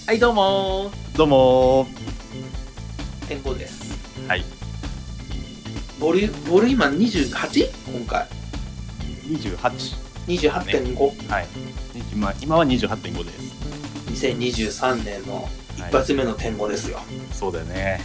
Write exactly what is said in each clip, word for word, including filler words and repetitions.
はいどうもどうもー天候です。 はいボリュボリュ今 にじゅうはち? 今回にじゅうはちにじゅうはちてんご、 ね、はい、今, 今は にじゅうはちてんご です。 にせんにじゅうさんねんの一発目の天候ですよ、はい、 そうだよね。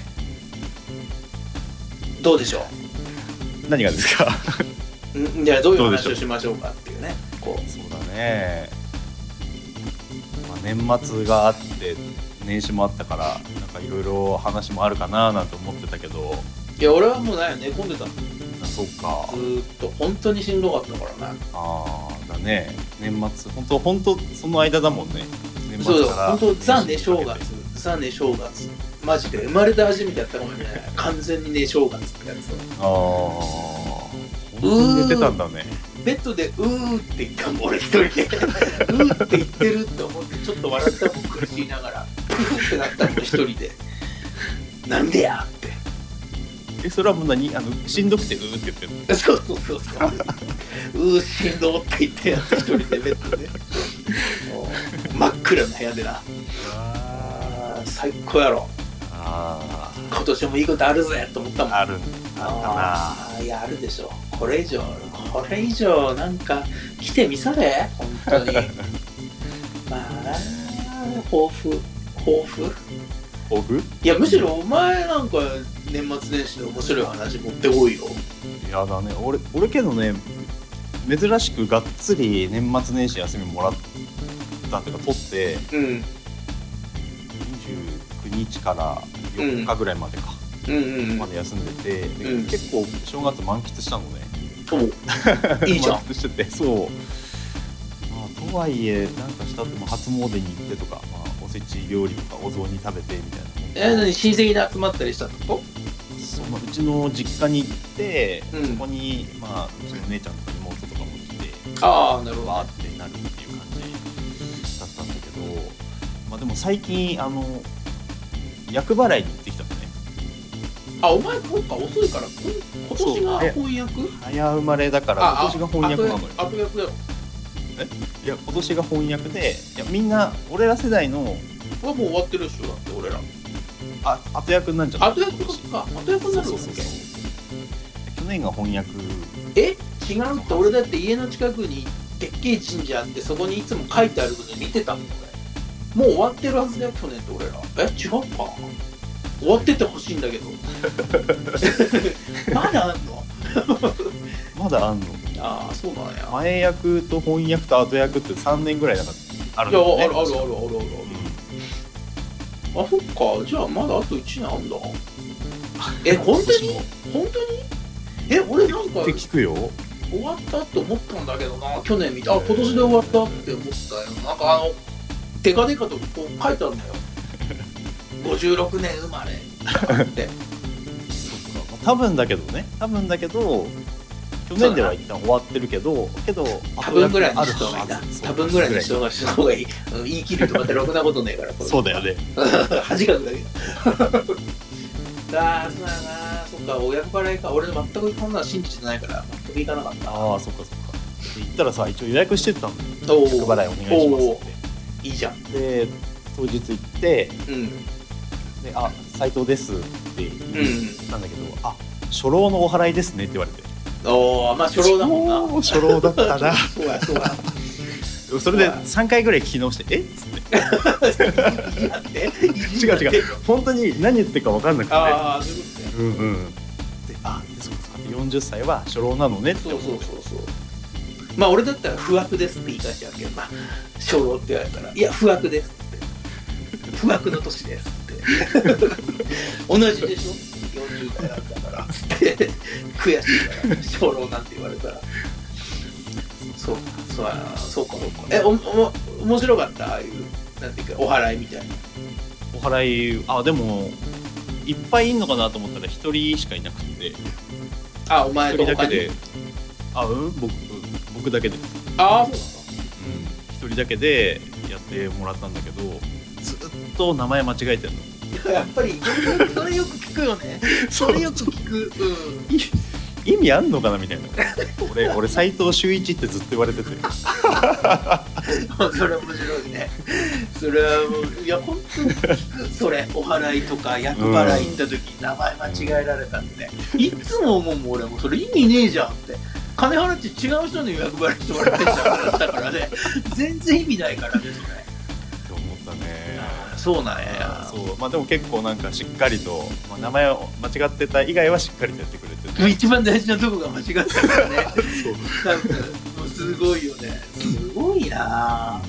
どうでしょう。 何がですかんじゃあどういう話をしましょうかっていうね。こうそうだね、まあ、年末があって年始もあったからなんかいろいろ話もあるかななんて思ってたけど、 いや俺はもうね寝込んでたの。 あ、そうか。 ずーっと本当にしんどかったからね。 ああだね、年末本当本当その間だもんね。年そうだ末から本当ザ寝正月ザ寝正月マジで生まれて初めてやったかもね完全に寝正月ってやつを。 ああ本当に寝てたんだね。 ベッドでうーって言ったもん俺一人でうーって言ってるって思ってちょっと笑ったもん苦しいながらプーってなったもん一人でなんでやってえそれはもう何あのしんどくてうーって言ってるの？ そうそうそうそううーしんどって言ってやって一人でベッドで真っ暗な部屋でな。あ最高やろ。あ今年もいいことあるぜと思ったもん。 あるんだああいやあるでしょ。これ以上これ以上なんか来てみされ本当にまあ抱負抱負抱負いやむしろお前なんか年末年始の面白い話持ってこいよ。 いやだね俺俺けどね珍しくがっつり年末年始休みもらったっていうか取って、うん、にじゅうくにちからよっかぐらいまでか、うんうんうん、まで休んでて、で、うん、結構正月満喫したのね。いいじゃん。満喫しててそう、まあ、とはいえなんかしたっても初詣に行ってとか、まあ、おせち料理とかお雑煮食べてみたいな。 えー、何親戚で集まったりしたってこと？ そう、まあ、うちの実家に行って、うん、そこに、まあ、うちの姉ちゃんとか妹とかも来て、 ああなるほど、 バーってなるっていう感じだったんだけど、まあ、でも最近あの厄払いに行ってきたのね。 あ、お前そうか遅いから今年が翻訳？ 早生まれだから今年が翻訳なのよ。 後役だよ。 え？いや今年が翻訳で、いやみんな俺ら世代のはもう終わってるでしょだって俺ら。 あ、後役なんじゃない？ 後役か後役になるんだっけ？そうそうそう去年が翻訳。 え？違うって俺だって家の近くにでっけえ神社あってそこにいつも書いてあること見てたもん俺。もう終わってるはずだよ去年って俺ら。え違うか？終わっててほしいんだけどまだあんのまだあんの。 ああそうなんや。 前役と翻訳と後役ってさんねんぐらいだからあるんだよね。 いやあるあるあるあるあるある、うん、あそっかじゃあまだあといちねんあんだえ本当に本当にえ俺なんかって聞くよ。 終わったって思ったんだけどな去年見てあ今年で終わったって思ったよ。なんかあのデカデカとこう書いてあるんだよごじゅうろくねん生まれってそっか、まあ、多分だけどね多分だけど去年では一旦終わってるけどけど多分ぐらいにした方がいいな。多分ぐらいにした方がいい。言い切るとかってろくなことねえからこれそうだよね恥かくだけああそうだな。そっか親子払いか。俺全くこんなの信じてないから全く行かなかった。 ああそっかそっか。行ったらさ一応予約してたの。厄払いお願いしますって。 いいじゃん。 で当日行って、うん、であ斉藤ですって言ったんだけど、うん、あ初老のお祓いですねって言われて。 おおまあ初老だもんな。 初老だったなそうやそうやそれでさんかいぐらい聞き直してえっつって違う違う本当に何言ってるか分かんなくて。 ああそういうことね。 うんうんであでそうそうよんじゅっさいは初老なのねって思って。 そうそうそうそう。まあ俺だったら不惑ですって言い返しちゃうけど、まあ初老って言われたらいや不惑ですって不惑の年ですって同じでしょよんじゅう代だったからって悔しいから初老なんて言われたらそうそうやなそうかそうか。えおおも面白かったああいうなんていうかお祓いみたいな。 お祓いあでもいっぱいいんのかなと思ったらひとりしかいなくて。 あお前と他にだけであうん僕僕だけです。 ああそうなんだ。 うん一人だけでやってもらったんだけどずっと名前間違えてるの。やっぱりそれよく聞くよね。それよく聞く。うん意味あんのかなみたいな俺俺斉藤秀一ってずっと言われててそれ面白いね。 それはもういや本当に聞くそれお祓いとか厄払い行った時に名前間違えられたって、うん、いつも思うもん俺もそれ意味ねえじゃんって金払って違う人の厄払いしてもらってんじゃんだからね全然意味ないからねそれって思ったね。 そうなんや。 そうまあでも結構なんかしっかりと、まあ、名前を間違ってた以外はしっかりとやってくれてる。 一番大事なとこが間違ったからねそう多分もうすごいよね。すごいな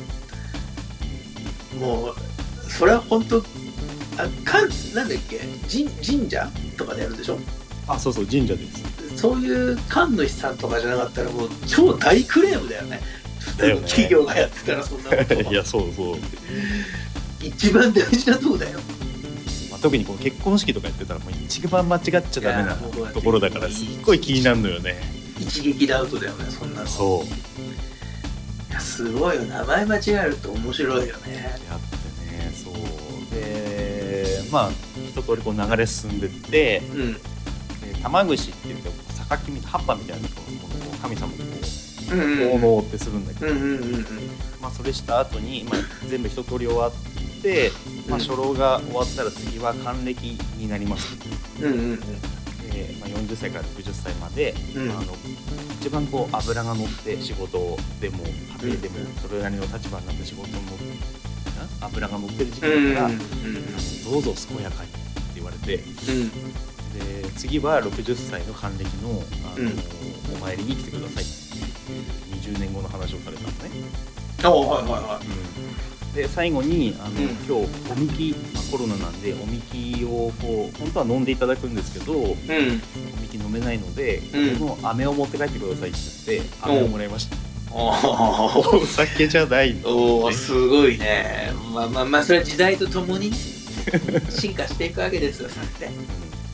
もうそれは本当あかんなんだっけ神神社とかでやるでしょ。 あそうそう神社です。 そういう神主さんとかじゃなかったらもう超大クレームだよね。 だよね企業がやってたらそんなこといやそうそう一番大事なとこだよ。 まあ、特にこう結婚式とかやってたらもう一番間違っちゃダメなところだからすっごい気になるのよね。 一撃でアウトだよねそんなの。 そういやすごいよ名前間違えると面白いよね。 やってねそうでまあ一通りこう流れ進んでって、うん、で玉串って言って榊みたいな葉っぱみたいなものを神様にこう奉納ってするんだけど、まあそれした後に、まあ、全部一通り終わって、まあ、初老が終わったら次は還暦になります、うんうんうん、でまあ、よんじゅっさいからろくじゅっさいまで、うんまあ、あの一番こう脂が乗って仕事でも家庭でもそれなりの立場になって仕事の脂が乗ってる時期だから、うんうんうん、どうぞ健やかにって言われて、うん、で次はろくじゅっさいの還暦の、あの、うん、お参りに来てくださいってにじゅうねんごの話をされたのね。 あはいはいはい、 うん、で最後にあの、うん、今日おみき、まあ、コロナなんでおみきをこう本当は飲んでいただくんですけど、うん、おみき飲めないので、うん、この飴を持って帰ってくださいって言って飴をもらいました。お酒じゃないの、ね、 おおすごいね。まあまあまあそれは時代とともに進化していくわけですよさって、うん、飴を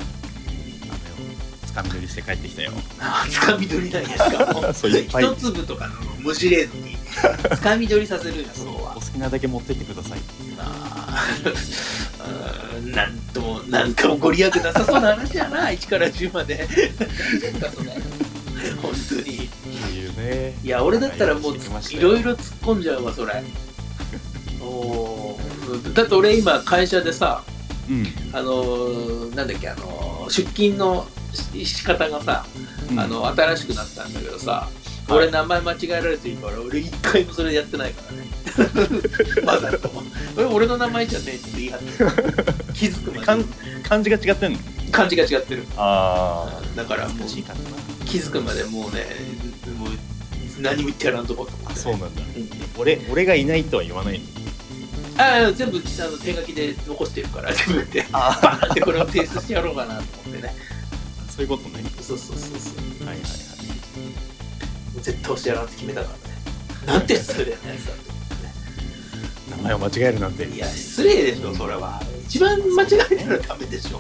つかみ取りして帰ってきたよ。 あつかみ取りなんやしかもそう一粒とかの無事レードにつかみ取りさせるんやそこは。 お好きなだけ持ってってください。 ああなんともなんかもご利益なさそうな話やな。いちからじゅうまで大丈夫かそれ本当にいいね。 いや俺だったらもういろいろ突っ込んじゃうわそれおだって俺今会社でさ、うん、あのなんだっけあの出勤の仕方がさ、うん、あの新しくなったんだけどさ、はい、俺名前間違えられてるから俺一回もそれやってないからねわざと俺俺の名前じゃねえって言い張って気づくまで漢字が違ってんの。 漢字が違ってる。 あだからもう気づくまでもうねもう何も言ってやらんとこうと思って、ね、 そうなんだ、うん、俺, 俺がいないとは言わないの。 ああ全部あの手書きで残してるから自分でバーンってこれを提出してやろうかなと思ってね。 そういうことね。 そうそうそうそう。 はいはいはい。 絶対してやらんって決めたからね。なんて失礼なやつだって思ってね。 名前を間違えるなんて。 いや失礼でしょそれは。一番間違えたらダメでしょ。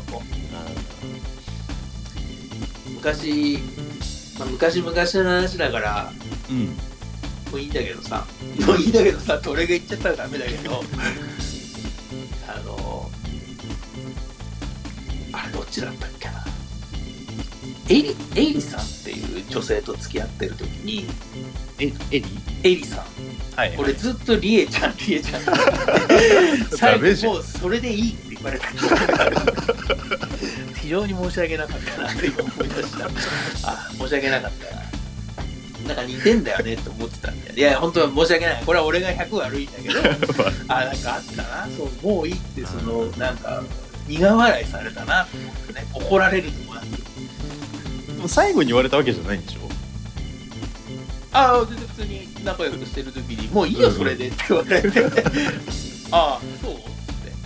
昔、まあ、昔々の話だから、うん、もういいんだけどさ、もういいんだけどさ、俺が言っちゃったらダメだけど、あのあれどっちだったっけな。エリエリさんっていう女性と付き合ってる時に、 えエリエリさん。はいはい、俺ずっとリエちゃんリエちゃんって最後もうそれでいいって言われた非常に申し訳なかったなって今思い出した。あ申し訳なかったな。なんか似てんだよねって思ってたんだよ。いや本当は申し訳ない。これは俺がひゃく悪いんだけどあなんかあったな。そうもういいってそのなんか苦笑いされたなと思ってね。怒られるともなく。 でも最後に言われたわけじゃないんでしょ。 ああ全然普通に仲良くしてる時にもういいよそれでって言われてああそうっつって、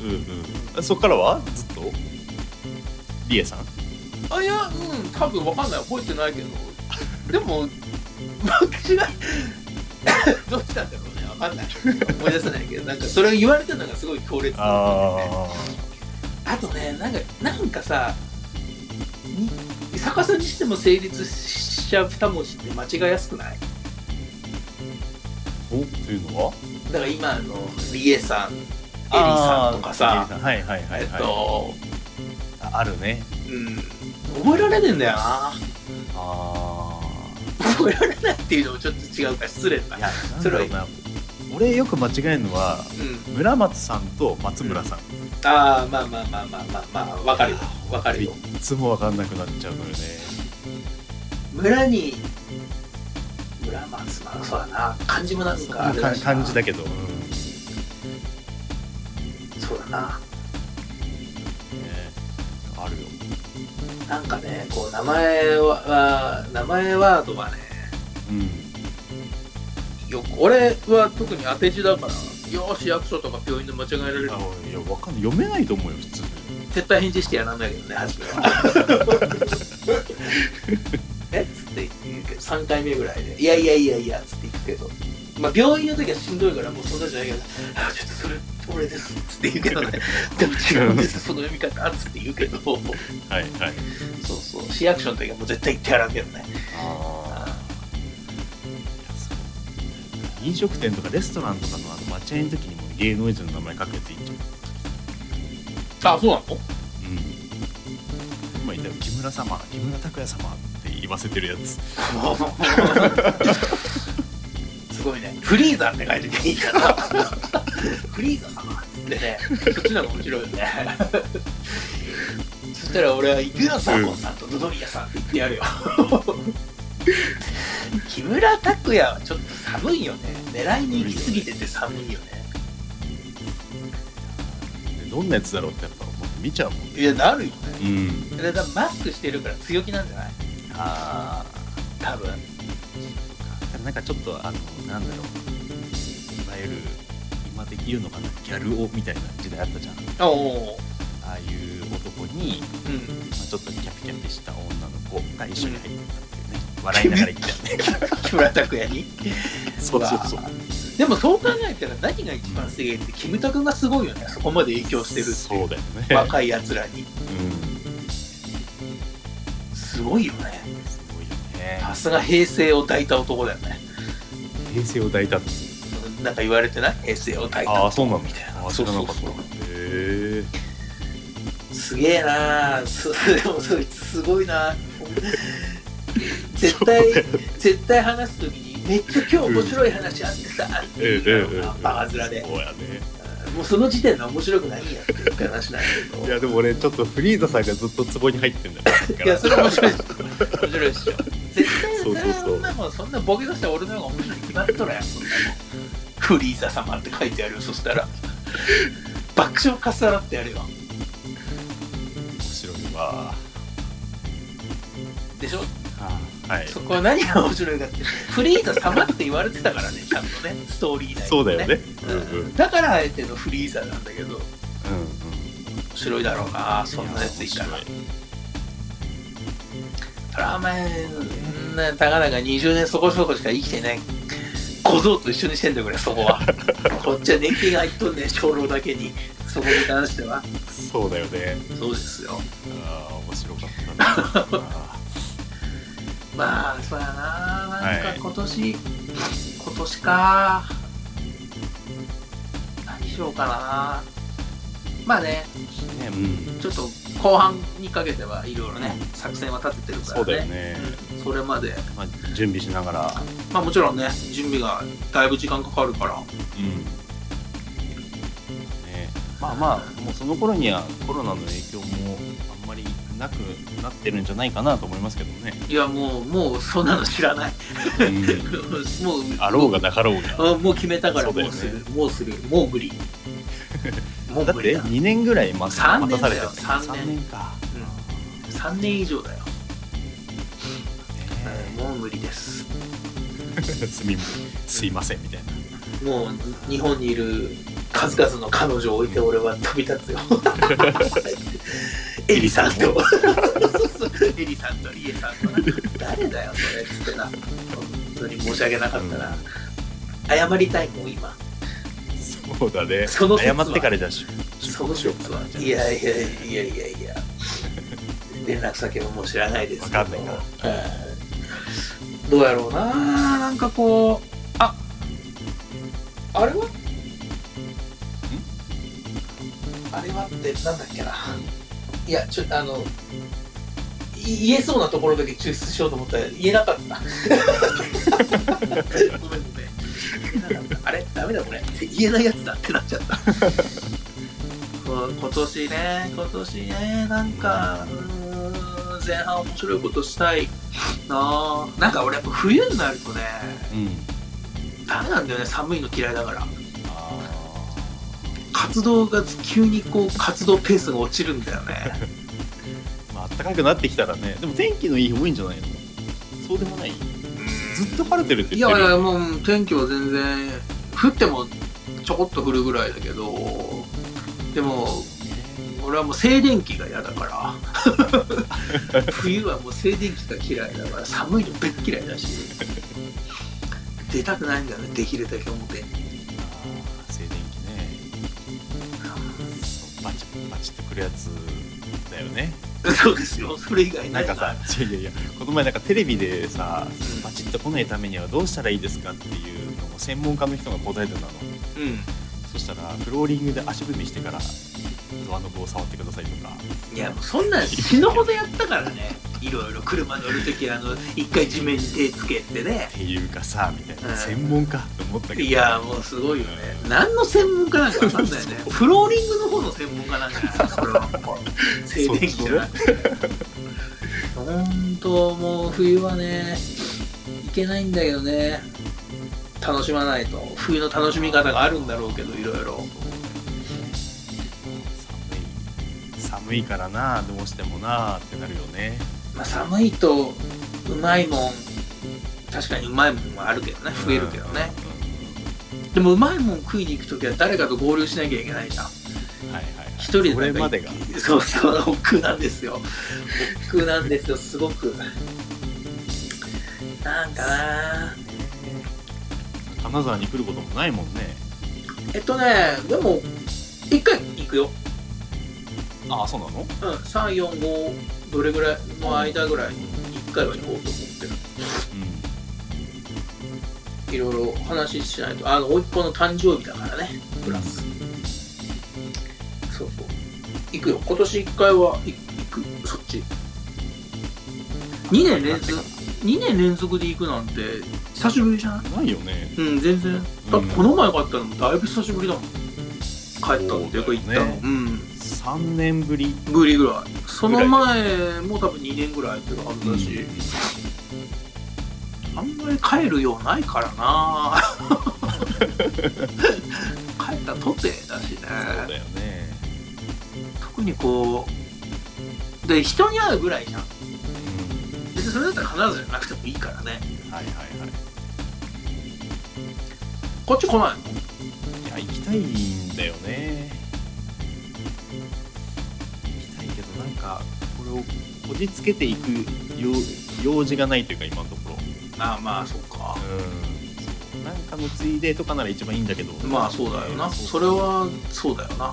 うんうん、そっからはずっとリエさんあいやうん多分わかんない覚えてないけどでも私がどっちなんだろうねわかんない思い出せないけどなんかそれを言われたのがすごい強烈だったんでね。あとねなんかなんかさ逆さにしても成立しちゃう二文字って間違いやすくない？ おというのはだから今のリエさん、エリさんとかさ、 はいはいはいはい、えっとあるね。 うん、覚えられねえんだよな。あ覚えられないっていうのもちょっと違うから失礼だな。 いやそれは俺よく間違えるのは、うん、村松さんと松村さん、うん、 ああまあまあまあまあまあまあ分かるよ分かるよ。 いつも分かんなくなっちゃうのよね。 村に村松まあそうだな漢字もなんかあれだしな漢字だけど、うん、 そうだな、 ね、あるよ。 なんかねこう名前は名前ワードはね、うん、よく俺は特に当て字だからよし役所とか病院で間違えられる。いやわかんない読めないと思うよ普通に。 絶対返事してやらんないけどね初めはえっつって言うけどさんかいめぐらいでいやいやいやいやっつって言うけど、まあ病院の時はしんどいからもうそんなじゃないけどあちょっとそれ俺ですっつって言うけどねでも違うんですその読み方っつって言うけどはいはいそうそう市役所の時はもう絶対言ってやらんけどね。 ああ飲食店とかレストランとかのあの待合の時にも芸能人の名前書くやついいんじゃん。 あ、そうなの？ うん。今言ったよ木村様、木村拓哉様って言わせてるやつ。 すごいね。フリーザーって書いてていいかな。フリーザー様ってね、そっちの方が面白いよね。そしたら俺はイグノサーコンさんとドドリアさんって言ってやるよ。木村拓哉はちょっと寒いよね。狙いに行き過ぎてて寒いよね。 どんなやつだろうってやっぱ思って見ちゃうもんね。 いやなるよね。 うん。 だからマスクしてるから強気なんじゃない？ ああ、 多分。 なんかちょっとあのなんだろう、いわゆる今で言うのかなギャル男みたいな時代あったじゃん。 おああいう男に、うんまあ、ちょっとキャピキャピした女の子が一緒に入ってたっていうね、うん、笑いながら言っちゃうね。木村拓哉に。 そうそうそう。 でもそう考えたら何が一番すげえってキムタクがすごいよね。そこまで影響してるっていう。 そうだよね。 若いやつらに。うん。すごいよね。 すごいよね。 さすが平成を抱いた男だよね。 平成を抱いた。 なんか言われてない？平成を抱いた男。 ああそうなんみたいな。 あ知らなかった。へえ。 すげえな。そでもそいつすごいな。絶対絶対話すときに。めっちゃ今日面白い話あってさ、って言うからバカ面で、 そうやね、 もうその時点で面白くないんやっていう話なんだけど。 いやでも俺ちょっとフリーザさんがずっとツボに入ってんだよ。 いやそれ面白いでしょ。面白いでしょ。絶対それはそんなもんそんなボケとしては俺の方が面白いに決まっとるやん。そんなもんフリーザ様って書いてあるよ。そしたら爆笑かっさらってやるよ。 面白いわ。 でしょ。 はい、 そこは何が面白いかってフリーザ様って言われてたからねちゃんとねストーリー内で、ね、 そうだよね、 うんうん、だからあえてのフリーザなんだけど、うんうん、面白いだろうなそんなやついたら。それはお前ねたかだかにじゅうねんそこそこしか生きてない小僧と一緒にしてんだよこれそこは。こっちは年金が入っとんねん長老だけにそこに関しては。 そうだよね。 そうですよ。 ああ面白かったな。 まあそうやな、なんか今年、はい、今年か何しようかな。まあね、ねうん、ちょっと後半にかけてはいろいろね作戦は立ててるからね。 そうだよね、 うん、それまで、 まあ、準備しながらまあもちろんね準備がだいぶ時間かかるから、うんね、まあまあもうその頃にはコロナの影響もあんまりなくなってるんじゃないかなと思いますけどね。 いやもうもうそんなの知らない、うん、もうあろうがなかろうがもう決めたからもうする、ね、もうするもう無理もう無理だ。 だってにねんぐらい待たされてる。 さんねんさんねんか、うん、さんねん以上だよ、ねえー、もう無理ですすみすいませんみたいな。もう日本にいる数々の彼女を置いて俺は飛び立つよエリさんとエリさんとリエさんと誰だよそれっつってな。本当に申し訳なかったな、うん、謝りたいもん今。 そうだね。 その謝ってからだしその説はいやいやいやいやいや連絡先ももう知らないですけど分かんないから、 うん、どうやろうな。なんかこうああれはんあれはってなんだっけな。いやちょっとあの言えそうなところだけ抽出しようと思ったら言えなかったごめんごめん言えなかった。 あれダメだこれ言えないやつだってなっちゃった今年ね今年ねなんかうーん前半面白いことしたいな。なんか俺やっぱ冬になるとね、うん、ダメなんだよね。寒いの嫌いだから。あ活動が急にこう活動ペースが落ちるんだよねまあ暖かくなってきたらね。でも天気のいい日多いんじゃないの？そうでもない？ずっと晴れてるって言ってる。 いやいやもう天気は全然降ってもちょこっと降るぐらいだけど、でも俺はもう静電気が嫌だから冬はもう静電気が嫌いだから寒いのべっ嫌いだし出たくないんだよね。できるだけ表に。 あ静電気ね。そうバチバチってくるやつだよね。 そうですよ。それ以外なんかさいやいやこの前なんかテレビでさ、うん、バチッと来ないためにはどうしたらいいですかっていうのを専門家の人が答えてたの。うんそしたらフローリングで足踏みしてからドアノブを触ってくださいとか。 いやもうそんなん死ぬほどやったからねいろいろ車乗るときあの一回地面に手つけてねっていうかさみたいな、うん、専門家って思ったけど、ね、 いやもうすごいよね、うん、何の専門家なんか分かんないよねフローリングの方の専門家なんじゃないそれは静電気じゃなくて本当もう冬はねいけないんだけどね。楽しまないと。冬の楽しみ方があるんだろうけどいろいろ寒い寒いからなどうしてもなってなるよね。 まあ寒いとうまいもん確かにうまいもんはあるけどね増えるけどね、うんうん、でもうまいもん食いに行くときは誰かと合流しなきゃいけないじゃん。はいはい、はい、一人でそれまでがそうそう億劫なんですよ億劫なんですよすごくなんかな。 金沢に来ることもないもんね。 えっとねでも一回行くよ。 ああそうなの？ うんさん、よん、ごどれぐらいの間ぐらいに一回は行こうと思ってる。うん。いろいろ話しないとあの甥っ子の誕生日だからねプラス。そうそう行くよ今年一回は行くそっち。にねん連続にねん連続で行くなんて久しぶりじゃない？ ないよね。 うん全然。だってこの前帰ったのもだいぶ久しぶりだもん。帰ったっていうか行ったの。うん。 さんねんぶりぶりぐらい。その前も多分にねんぐらいっていうはずだし、うん、あんまり帰るようないからな帰ったとてだしね。そうだよね。 特にこうで人に会うぐらいじゃん。別にそれだったら必ずじゃなくてもいいからね。はいはいはい。こっち来ないの？ いや行きたいんだよね。行きたいけどなんかこれをこじつけていく用事がないというか今のところ。 ああまあそうか。 うん。そうなんかのついでとかなら一番いいんだけど。 まあそうだよな。そ, それはそうだよな。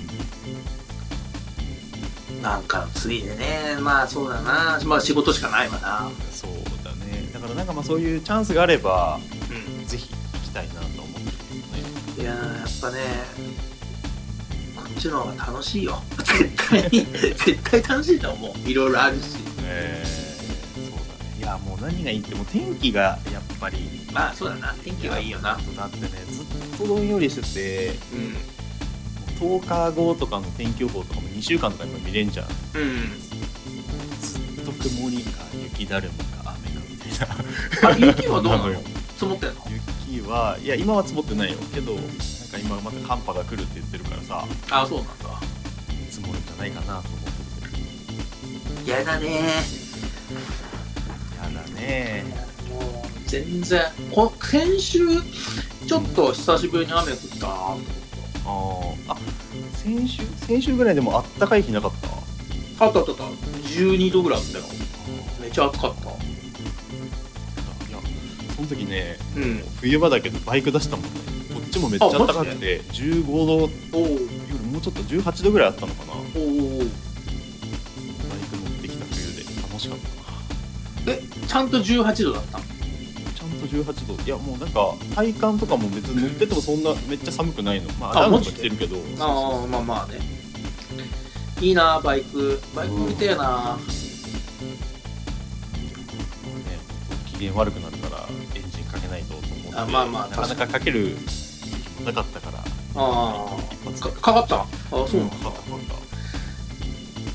うん。なんかのついでね。まあそうだな。まあ仕事しかないわな。 そうだね。だからなんかまあそういうチャンスがあれば、うん、ぜひ行きたいなと思ってるけどね。 いややっぱねこっちの方が楽しいよ絶対に絶対楽しいと思う。いろいろあるし、えー、 そうだね。いやもう何がいいってもう天気がやっぱりまあそうだな天気はいいよな。 だってねずっとどんよりしてて、うん、とおかごとかの天気予報とかもにしゅうかんとか今見れんじゃん、うん、ずっと曇りか雪だるまか雨かみたいなあ雪はどうなの積もってんの？ 雪はいや今は積もってないよけどなんか今また寒波が来るって言ってるからさあそうなんだ積もるんじゃないかなと思ってるけどやだねやだねもう全然こ先週ちょっと久しぶりに雨降ったなと思った、 うん、ああ先週先週ぐらいでもあったかい日なかった？ あったあったあったじゅうにどぐらいあったよ。めちゃ暑かった。 その時ね、うん、冬場だけどバイク出したもんね。こっちもめっちゃ暖かくてじゅうごど夜もうちょっとじゅうはちどぐらいあったのかな。おおバイク乗ってきた冬で楽しかったな。 えちゃんとじゅうはちどだった？ ちゃんとじゅうはちど。いやもうなんか体感とかも別に乗っててもそんなめっちゃ寒くないの。まあダウンとか着てるけど。 ああまあまあね。いいなバイクバイク乗りてえな、うん、ね機嫌悪くなるからエンジンかけないとと思って、 あまあまあなかなかかけるなかったから。 ああ一発かかかった。ああそうなんだ、 うん、かかったかかった。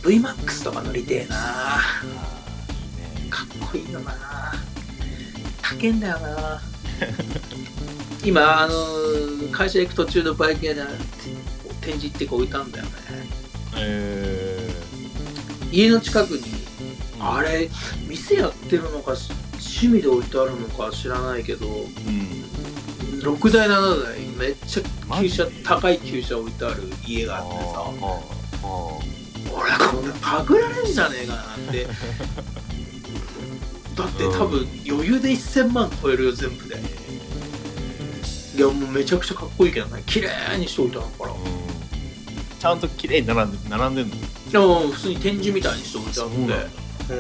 ブイマックス とか乗りてえな。 あいいね、 かっこいいよな。高えんだよな今あの会社行く途中のバイク屋で展示ってこう置いたんだよね。 えー、家の近くに、 うん、 あれ店やってるのか趣味で置いてあるのか知らないけど、うん、ろくだいななだいめっちゃ旧車、高い旧車置いてある家があってさ、俺こんなパクられんじゃねえかなってだって多分余裕でせんまん超えるよ全部で。いやもうめちゃくちゃかっこいいけどね、綺麗にしておいたのから、うん、 ちゃんと綺麗に並んで並んでんの。 いや普通に展示みたいにしておいてあって、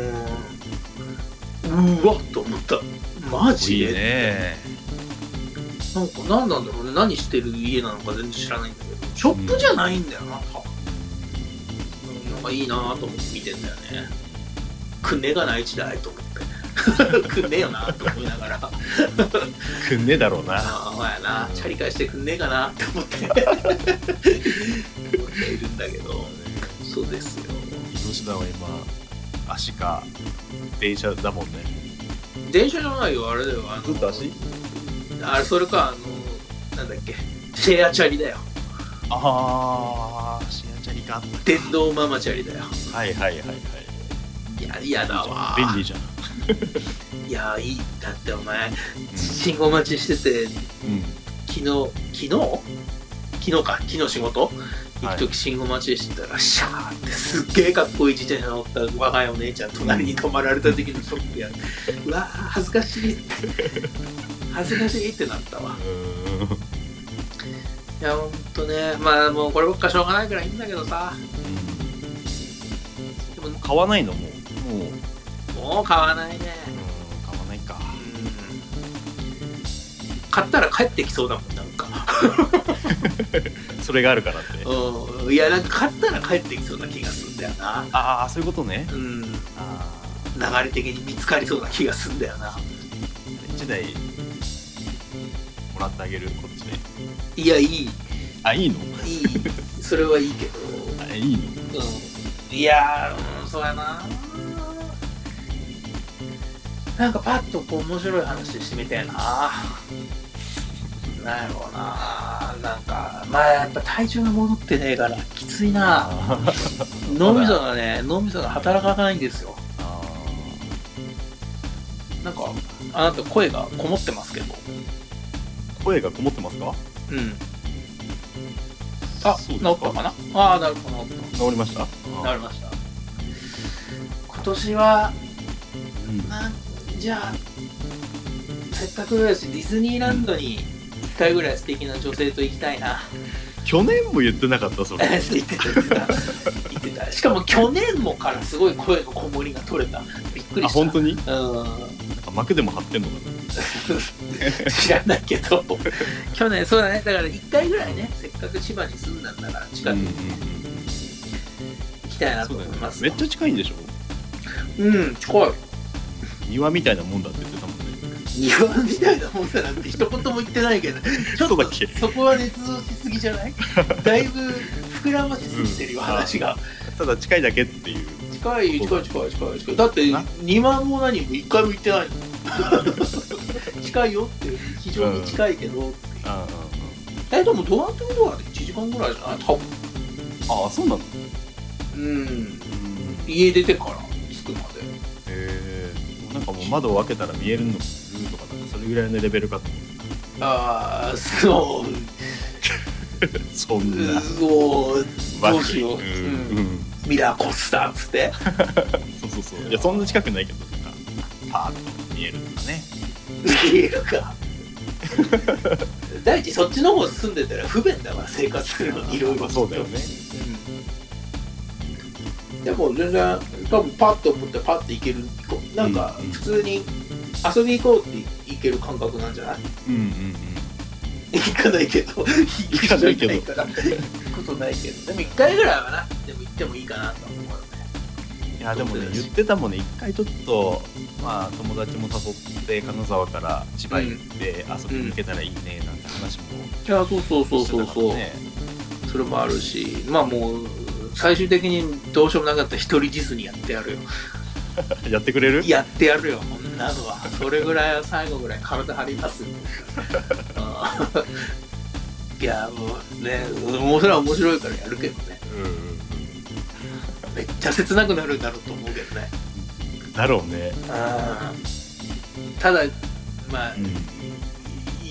うん、うわっと思った。マジでいいね。なんか何なんだろうね、何してる家なのか全然知らないんだけど、ショップじゃないんだよな、多分。なんかいいなと思って見てんだよね。くんねえがない時代と思ってくんねえよなと思いながらくんねえだろうな。 ああまあやな、チャリ返してくんねえかなって思って思っているんだけど、そうですよ。 吉田は今足か電車だもんね。 電車じゃないよ、あれだよ、あのずっと足あれ、それか、あのなんだっけ、シェアチャリだよ。 ああシェアチャリか。 電動ママチャリだよ。 はいはいはいはい。 いや嫌だわ。 便利じゃんいやいい。だってお前、うん、信号待ちしてて、うん、昨日昨日昨日か昨日仕事行く時信号待ちしてたら、はい、シャーってすっげえかっこいい自転車乗った若いお姉ちゃん隣に止まられた時のショックや、うん、うわー恥ずかしいって恥ずかしいってなったわ。いやほんとね、まあもうこればっかしょうがないからいいんだけどさ、 うん、でも買わないのももうもう買わないね。 うん買わないか。 うん買ったら帰ってきそうだもんなんかそれがあるからって。 うんいやなんか買ったら帰ってきそうな気がするんだよな。 ああそういうことね。 うんあ流れ的に見つかりそうな気がするんだよな。 いちだいもらってあげるこっちで。 いやいい。 あいいの？ いいそれはいいけど。 あいいの？ うんいやー、うん、そうやな。なんかパッとこう面白い話してみたいな。なんやろうな。なんかまあやっぱ体重が戻ってねえからきついな。脳みそがね脳みそが働かないんですよ。なんかあなた声がこもってますけど。 声がこもってますか？ うん。あ、治ったかな？ああ、なるほど、治った。 治りました？ 治りました。今年は、うん、なんじゃあせっかくだしディズニーランドにいっかいぐらい素敵な女性と行きたいな。 去年も言ってなかったそれ？ 言ってた言ってた言ってた。しかも去年もからすごい声のこもりが取れた。びっくりした。 あ、本当に？うん。 なんか幕でも張ってんのかな？ 知らないけど去年そうだね。だからいっかいぐらいね、せっかく千葉に住んだんだから近くに、うんうん、行きたいなと思います、 ね、めっちゃ近いんでしょ？ うん近い。庭みたいなもんだって言ってたもんね。 庭みたいなもんだなんて一言も言ってないけどちょっと そ, そこは捏造しすぎじゃない？だいぶ膨らましすぎてるよ、うん、話が。 ただ近いだけっていう。 近い近い近い近い近い。だって庭も何も一回も行ってないの近いよって非常に近いけどっていう、うん、えでもドアトゥドアでいちじかんぐらいじゃない多分。 ああそうなの？ うん、うん、家出てから着くまで。 へえなんかもう窓を開けたら見えるのとかなんかそれぐらいのレベルかと思って。 ああそうそんなそうどうしよう、うんうん、ミラーコスターっつってそうそうそういやそんな近くないけどなんかパーッと見えるとかね。 見えるか第一そっちの方住んでたら不便だわ生活するのにいろいろ。 そうだよね、 うん、でも全然多分パッと思ってパッと行けるなんか普通に遊び行こうって行ける感覚なんじゃない？うんうんうん行かないけど行かないけど行くことないけどでもいっかいぐらいはなでも行ってもいいかなと思うよね。 いやでもね言ってたもんね、一回ちょっとまあ友達も誘って金沢から千葉行って遊びに行けたらいいねなんて話も、 うん、いやそうそうそうそうそう、ね、それもあるし、まあもう最終的にどうしようもなかったら一人ディズニーやってやるよやってくれる？やってやるよ、こんなのは。それぐらいは最後ぐらい体張りますよいやもうね、もうそれは面白いからやるけどね、うん、めっちゃ切なくなるんだろうと思うけどね。 だろうね。 あただまあ、うん、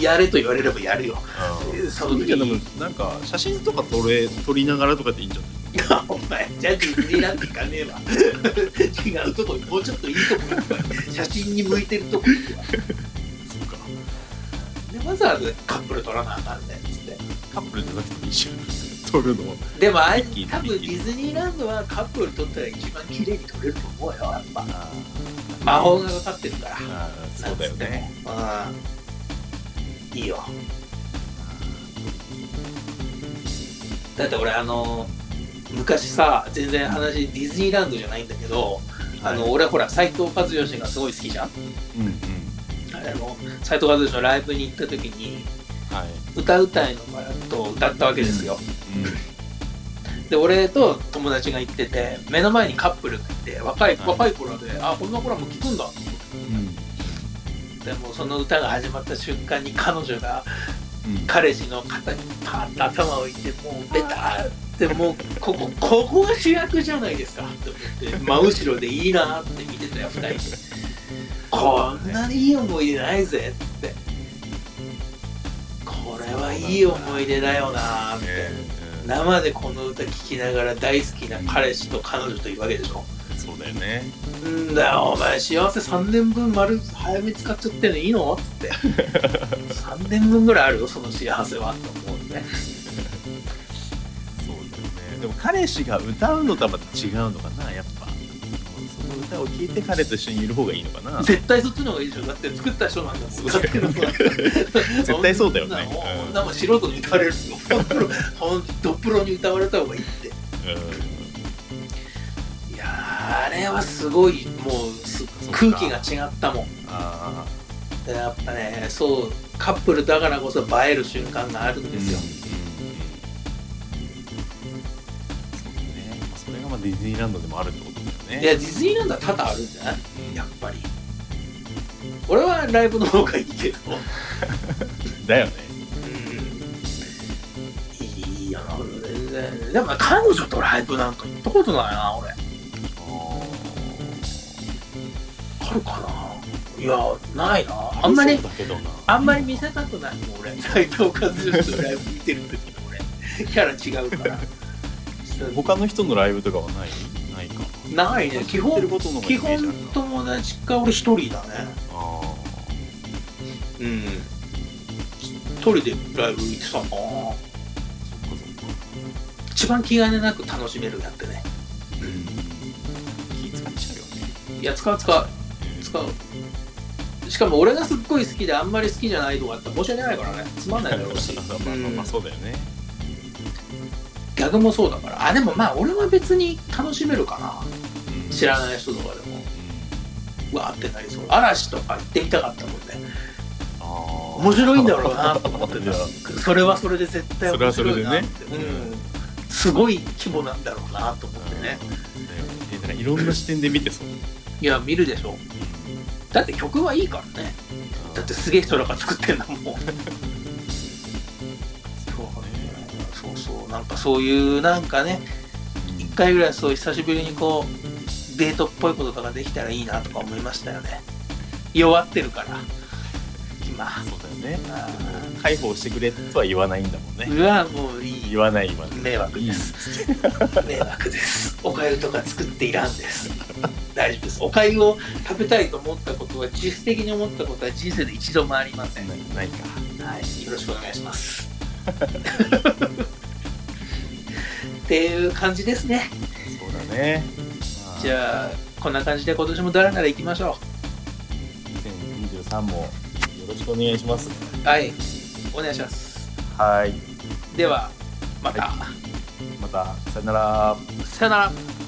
やれと言われればやるよ。その時になんか写真とか撮れ撮りながらとかでいいんじゃない？ いやお前じゃあディズニーランド行かねえわ違うとこもうちょっといいとこ行くわ写真に向いてるとこ行くわそうかでわざわざカップル撮らなあかんねんっつって。 カップルじゃなくてもいいじゃん撮るの。 でもあれ多分ディズニーランドはカップル撮ったら一番綺麗に撮れると思うよ、やっぱ魔法がかかってるから。 あそうだよね。 あいいよ。だって俺あの昔さ、全然話ディズニーランドじゃないんだけど、はい、あの俺ほら斉藤和義がすごい好きじゃん、うんうん、あの斉藤和義のライブに行った時に、はい、歌うたいのバラッドを歌ったわけですよ、うんうん、で俺と友達が行ってて目の前にカップルがいて若い、はい、若い子らで、あこんな子らも聴くんだと思って、うん、でもその歌が始まった瞬間に彼女が、うん、彼氏の肩にパーッと頭を置いてもうベターってもうここここが主役じゃないですかって思って真後ろでいいなって見てたよふたりでこんなにいい思い出ないぜってこれはいい思い出だよなって、生でこの歌聴きながら大好きな彼氏と彼女といるわけでしょ。 そうだよね。 んだよお前幸せさんねんぶん丸早め使っちゃってんのいいのってさんねんぶんぐらいあるよその幸せはって思うねそうだよね。でも彼氏が歌うのとはまた違うのかな、やっぱその歌を聴いて彼と一緒にいる方がいいのかな。 絶対そっちの方がいいでしょ。だって作った人なんだもん。 絶対そうだよね。 そんなもん素人に歌われるよほんとドプロに歌われた方がいいって、うん、いやあれはすごいもう空気が違ったもん。あでやっぱね、そうカップルだからこそ映える瞬間があるんですよ、 うんうん、そうね。それがまあディズニーランドでもあるってことだよね。 いやディズニーランドは多々あるんじゃない、うん、やっぱり俺はライブの方がいいけどだよね、 うん、いいよな全然。でも彼女とライブなんか行ったことないな俺。あるかな。いやないな。あんまりあんまり見せたくないもん俺。斉藤和義とライブ見てる時の俺キャラ違うから他の人のライブとかはないないかないね。基本基本友達か俺一人だね。あうん一人でライブ行ってたな。そっかそっか。一番気兼ねなく楽しめるやってね。 うん気使っちゃうよね。 いや使う使う使う。しかも俺がすっごい好きであんまり好きじゃないとかあったら申し訳ないからね。つまんないだろうしまあまあまあそうだよね。 逆もそうだから。あでもまあ俺は別に楽しめるかな、うん、知らない人とかでも、うん、わーってなりそう。嵐とか行ってみたかったもんね。あ面白いんだろうなと思ってたそれはそれで絶対面白いなって。それはそれでね、うん、すごい規模なんだろうなと思ってね、 うん、だからいろんな視点で見てそういや見るでしょ。だって曲はいいからね。だってすげえ人らが作ってんだもんそうそうそうなんかそういうなんかね一回ぐらいそう久しぶりにこうデートっぽいこととかできたらいいなとか思いましたよね。弱ってるから今。 そうだよね。解放してくれとは言わないんだもんね。 うわもういい。 言わない言わない。 迷惑です。迷惑です。おかゆとか作っていらんです。大丈夫です。おかゆを食べたいと思ったことは自主的に思ったことは人生で一度もありません。 ないか。 はい、よろしくお願いします。っていう感じですね。 そうだね。 じゃあこんな感じで今年も誰なら行きましょう。にせんにじゅうさんもよろしくお願いします。 はい、お願いします。 はい。 ではまた、 はい、またさよなら。 さよなら。